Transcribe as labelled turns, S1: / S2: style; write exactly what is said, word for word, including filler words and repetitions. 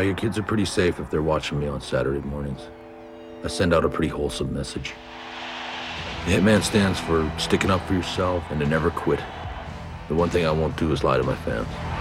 S1: your kids are pretty safe if they're watching me on Saturday mornings. I send out a pretty wholesome message. The Hitman stands for sticking up for yourself and to never quit. The one thing I won't do is lie to my fans.